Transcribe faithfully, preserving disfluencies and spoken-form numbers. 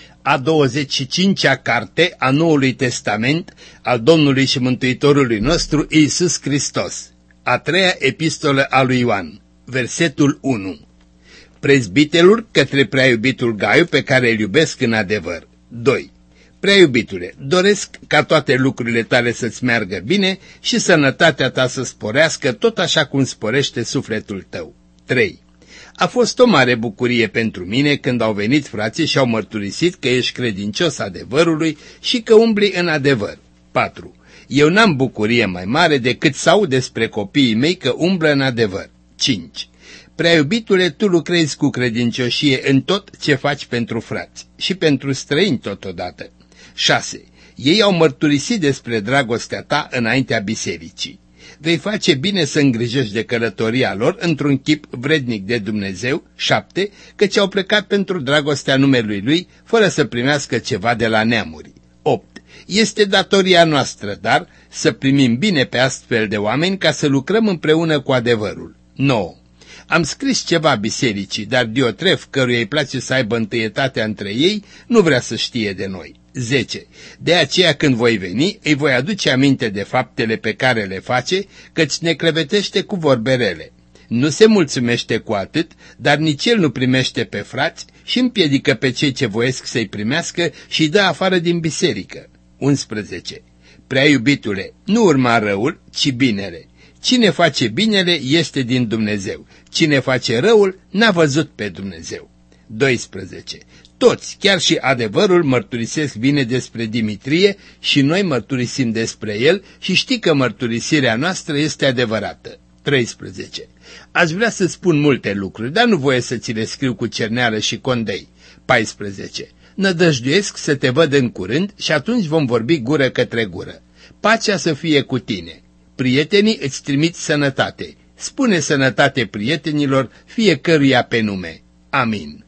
a douăzeci și cincea carte a Noului Testament al Domnului și Mântuitorului nostru Iisus Hristos, a treia epistolă a lui Ioan, versetul unu. Prezbitelul către preaiubitul Gaiu, pe care îl iubesc în adevăr. doi. Preaiubitule, doresc ca toate lucrurile tale să-ți meargă bine și sănătatea ta să sporească tot așa cum sporește sufletul tău. trei. A fost o mare bucurie pentru mine când au venit frații și au mărturisit că ești credincios adevărului și că umbli în adevăr. patru. Eu n-am bucurie mai mare decât să aud despre copiii mei că umblă în adevăr. cinci. Preaiubitule, tu lucrezi cu credincioșie în tot ce faci pentru frați și pentru străini totodată. șase. Ei au mărturisit despre dragostea ta înaintea bisericii. Vei face bine să îngrijești de călătoria lor într-un chip vrednic de Dumnezeu. șapte. Căci au plecat pentru dragostea numelui Lui, fără să primească ceva de la neamuri. opt. Este datoria noastră, dar, să primim bine pe astfel de oameni ca să lucrăm împreună cu adevărul. nouă. Am scris ceva bisericii, dar Diotref, căruia îi place să aibă întâietatea între ei, nu vrea să știe de noi. zece. De aceea când voi veni, îi voi aduce aminte de faptele pe care le face, căci ne clevetește cu vorbe rele. Nu se mulțumește cu atât, dar nici el nu primește pe frați și împiedică pe cei ce voiesc să-i primească și îi dă afară din biserică. unsprezece. Prea iubitule, nu urma răul, ci binele. Cine face binele este din Dumnezeu. Cine face răul n-a văzut pe Dumnezeu. doisprezece. Toți, chiar și adevărul, mărturisesc bine despre Dimitrie și noi mărturisim despre el și știi că mărturisirea noastră este adevărată. treisprezece. Aș vrea să spun multe lucruri, dar nu voie să ți le scriu cu cerneală și condei. paisprezece. Nădăjduiesc să te văd în curând și atunci vom vorbi gură către gură. Pacea să fie cu tine. Prietenii îți trimit sănătate. Spune sănătate prietenilor, fiecăruia pe nume. Amin.